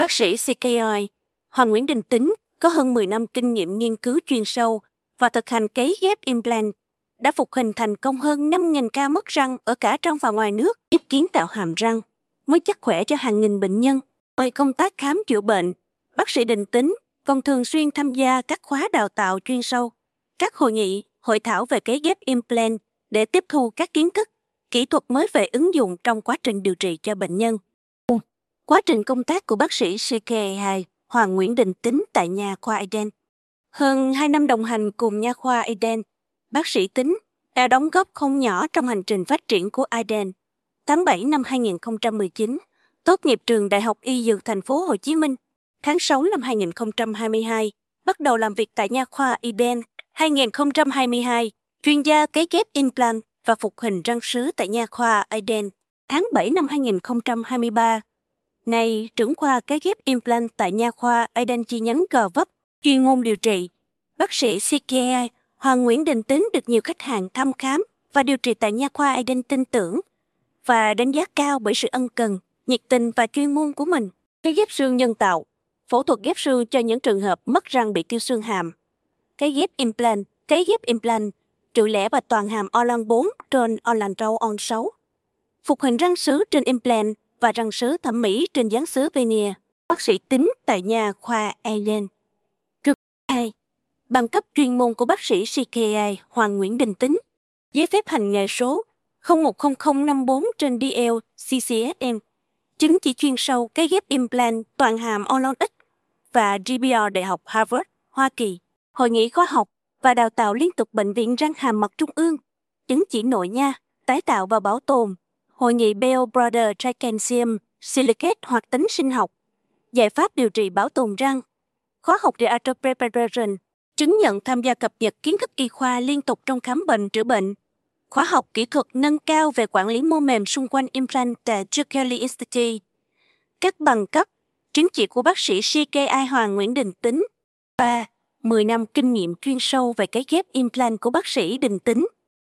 Bác sĩ CKI Hoàng Nguyễn Đình Tính có hơn 10 năm kinh nghiệm nghiên cứu chuyên sâu và thực hành cấy ghép implant, đã phục hình thành công hơn 5.000 ca mất răng ở cả trong và ngoài nước, giúp kiến tạo hàm răng, mới chắc khỏe cho hàng nghìn bệnh nhân. Ngoài công tác khám chữa bệnh, bác sĩ Đình Tính còn thường xuyên tham gia các khóa đào tạo chuyên sâu, các hội nghị, hội thảo về cấy ghép implant để tiếp thu các kiến thức, kỹ thuật mới về ứng dụng trong quá trình điều trị cho bệnh nhân. Quá trình công tác của bác sĩ CKI Hoàng Nguyễn Đình Tính tại nha khoa Eden. Hơn 2 năm đồng hành cùng nha khoa Eden, bác sĩ Tính đã đóng góp không nhỏ trong hành trình phát triển của Eden. Tháng 7 năm 2019, tốt nghiệp trường Đại học Y Dược Thành phố Hồ Chí Minh. Tháng 6 năm 2022, bắt đầu làm việc tại nha khoa Eden. 2022, chuyên gia cấy ghép implant và phục hình răng sứ tại nha khoa Eden. Tháng 7 năm 2023, nay trưởng khoa cấy ghép implant tại nha khoa Eden chi nhánh Gò Vấp, chuyên môn điều trị. Bác sĩ CKI Hoàng Nguyễn Đình Tính được nhiều khách hàng thăm khám và điều trị tại nha khoa Eden tin tưởng và đánh giá cao bởi sự ân cần, nhiệt tình và chuyên môn của mình. Cấy ghép xương nhân tạo, phẫu thuật ghép xương cho những trường hợp mất răng bị tiêu xương hàm. Cấy ghép implant, trự lẻ và toàn hàm Orlan 4 trên Orlan Rau On 6. Phục hình răng sứ trên implant và răng sứ thẩm mỹ trên dán sứ veneer. Bác sĩ Tính tại nha khoa Eden. 2. Bằng cấp chuyên môn của bác sĩ CKI Hoàng Nguyễn Đình Tính. Giấy phép hành nghề số 010054 trên DL CCSM. Chứng chỉ chuyên sâu cấy ghép implant toàn hàm Orlan X và GBR Đại học Harvard, Hoa Kỳ. Hội nghị khoa học và đào tạo liên tục Bệnh viện Răng Hàm Mặt Trung ương. Chứng chỉ nội nha, tái tạo và bảo tồn. Hội nghị Bell Brother Tricansium Silicate hoạt tính sinh học. Giải pháp điều trị bảo tồn răng. Khóa học Theatre Preparation. Chứng nhận tham gia cập nhật kiến thức y khoa liên tục trong khám bệnh chữa bệnh. Khóa học kỹ thuật nâng cao về quản lý mô mềm xung quanh implant tại Berkeley Institute. Các bằng cấp, chứng chỉ của bác sĩ CKI Hoàng Nguyễn Đình Tính. 3. 10 năm kinh nghiệm chuyên sâu về cấy ghép implant của bác sĩ Đình Tính.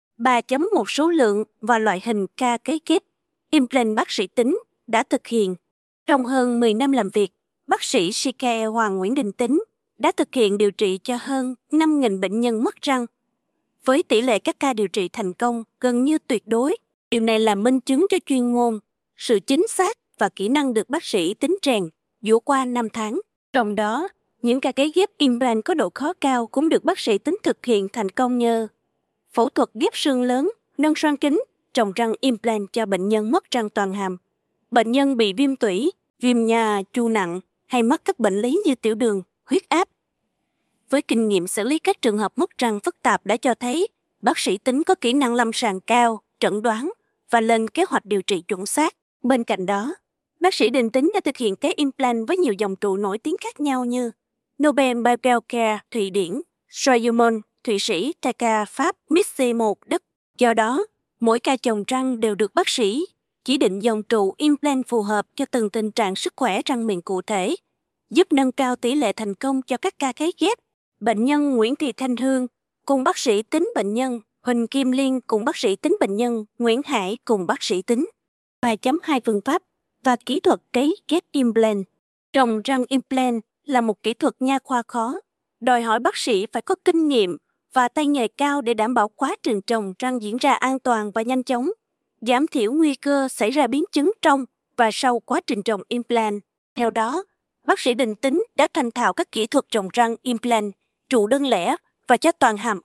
3.1 số lượng và loại hình ca cấy ghép implant bác sĩ Tính đã thực hiện. Trong hơn 10 năm làm việc, bác sĩ CKI Hoàng Nguyễn Đình Tính đã thực hiện điều trị cho hơn 5.000 bệnh nhân mất răng. Với tỷ lệ các ca điều trị thành công gần như tuyệt đối, điều này là minh chứng cho chuyên môn, sự chính xác và kỹ năng được bác sĩ Tính rèn dũa qua 5 tháng. Trong đó, những ca cấy ghép implant có độ khó cao cũng được bác sĩ Tính thực hiện thành công nhờ phẫu thuật ghép xương lớn, nâng xoang kính, trồng răng implant cho bệnh nhân mất răng toàn hàm, bệnh nhân bị viêm tủy, viêm nha chu nặng hay mắc các bệnh lý như tiểu đường, huyết áp. Với kinh nghiệm xử lý các trường hợp mất răng phức tạp đã cho thấy bác sĩ Tính có kỹ năng lâm sàng cao, chẩn đoán và lên kế hoạch điều trị chuẩn xác. Bên cạnh đó, bác sĩ Đình Tính đã thực hiện cấy implant với nhiều dòng trụ nổi tiếng khác nhau như Nobel Biocare Thụy Điển, Straumann Thụy Sĩ, Taka Pháp, Mixe 1 Đức. Do đó, mỗi ca chồng răng đều được bác sĩ chỉ định dòng trụ implant phù hợp cho từng tình trạng sức khỏe răng miệng cụ thể, giúp nâng cao tỷ lệ thành công cho các ca cấy ghép. Bệnh nhân Nguyễn Thị Thanh Hương cùng bác sĩ Tính, bệnh nhân Huỳnh Kim Liên cùng bác sĩ Tính, bệnh nhân Nguyễn Hải cùng bác sĩ Tính. 3.2 phương pháp và kỹ thuật cấy ghép implant. Trồng răng implant là một kỹ thuật nha khoa khó, đòi hỏi bác sĩ phải có kinh nghiệm và tay nghề cao để đảm bảo quá trình trồng răng diễn ra an toàn và nhanh chóng, giảm thiểu nguy cơ xảy ra biến chứng trong và sau quá trình trồng implant. Theo đó, bác sĩ Đình Tính đã thành thạo các kỹ thuật trồng răng implant, trụ đơn lẻ và cho toàn hàm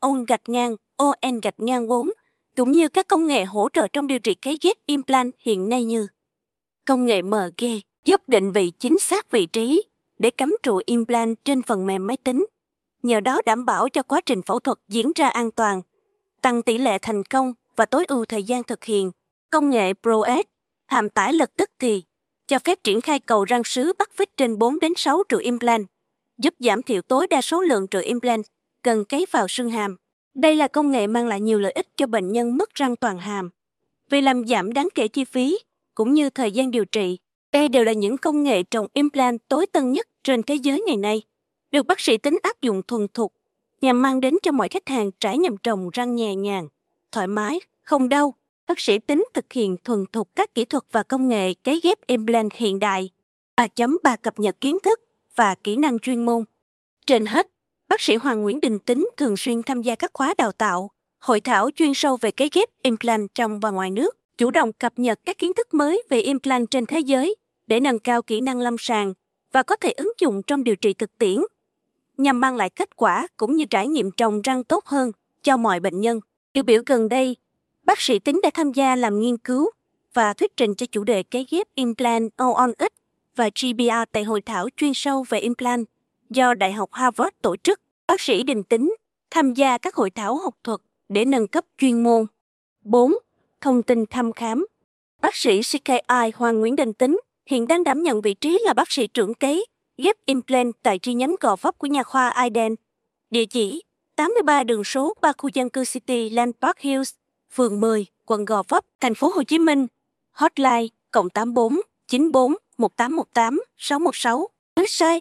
ON-4, cũng như các công nghệ hỗ trợ trong điều trị cấy ghép implant hiện nay như công nghệ MG giúp định vị chính xác vị trí để cắm trụ implant trên phần mềm máy tính. Nhờ đó đảm bảo cho quá trình phẫu thuật diễn ra an toàn, tăng tỷ lệ thành công và tối ưu thời gian thực hiện. Công nghệ ProS, hàm tải lập tức thì, cho phép triển khai cầu răng sứ bắt vít trên 4 đến 6 trụ implant, giúp giảm thiểu tối đa số lượng trụ implant cần cấy vào xương hàm. Đây là công nghệ mang lại nhiều lợi ích cho bệnh nhân mất răng toàn hàm, vì làm giảm đáng kể chi phí cũng như thời gian điều trị. Đây đều là những công nghệ trồng implant tối tân nhất trên thế giới ngày nay, được bác sĩ Tính áp dụng thuần thục nhằm mang đến cho mọi khách hàng trải nghiệm trồng răng nhẹ nhàng, thoải mái, không đau. Bác sĩ Tính thực hiện thuần thục các kỹ thuật và công nghệ cấy ghép implant hiện đại. 3.3 cập nhật kiến thức và kỹ năng chuyên môn. Trên hết, bác sĩ Hoàng Nguyễn Đình Tính thường xuyên tham gia các khóa đào tạo, hội thảo chuyên sâu về cấy ghép implant trong và ngoài nước, chủ động cập nhật các kiến thức mới về implant trên thế giới để nâng cao kỹ năng lâm sàng và có thể ứng dụng trong điều trị thực tiễn, nhằm mang lại kết quả cũng như trải nghiệm trồng răng tốt hơn cho mọi bệnh nhân. Tiêu biểu gần đây, bác sĩ Tính đã tham gia làm nghiên cứu và thuyết trình cho chủ đề cấy ghép implant On-X và GBR tại hội thảo chuyên sâu về implant do Đại học Harvard tổ chức. Bác sĩ Đình Tính tham gia các hội thảo học thuật để nâng cấp chuyên môn. 4. Thông tin thăm khám. Bác sĩ CKI Hoàng Nguyễn Đình Tính hiện đang đảm nhận vị trí là bác sĩ trưởng cấy ghép implant tại chi nhánh Gò Vấp của nha khoa Iden. Địa chỉ 83 đường số 3 khu dân cư City Land Park Hills, phường 10, quận Gò Vấp, thành phố Hồ Chí Minh. Hotline +84 94 1818 616. Website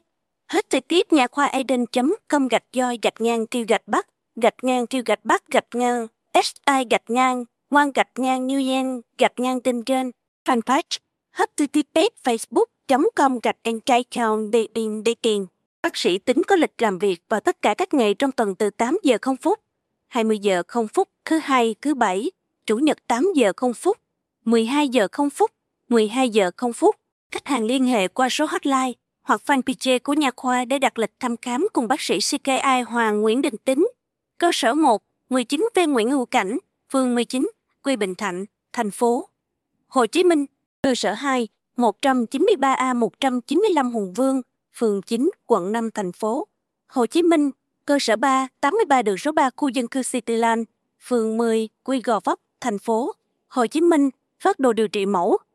http://nha-khoa-eden.com-si-si-ngoan-nguyen-tinh-gen. Fanpage http://facebook.com/facebook.com-facebook.com. Bác sĩ Tính có lịch làm việc vào tất cả các ngày trong tuần từ 8 giờ 0 phút, 20 giờ 0 phút thứ Hai, thứ Bảy, Chủ nhật 8 giờ 0 phút, 12 giờ 0 phút, 12 giờ 0 phút. Khách hàng liên hệ qua số hotline hoặc fanpage của nha khoa để đặt lịch thăm khám cùng bác sĩ CKI Hoàng Nguyễn Đình Tính. Cơ sở 1, 19V Nguyễn Hữu Cảnh, phường 19, quận Bình Thạnh, thành phố Hồ Chí Minh. Cơ sở 2, 193A 195 Hùng Vương, phường 9, quận 5, thành phố Hồ Chí Minh. Cơ sở 3, 83 đường số 3 khu dân cư Cityland, phường 10, quận Gò Vấp, thành phố Hồ Chí Minh. Phác đồ điều trị mẫu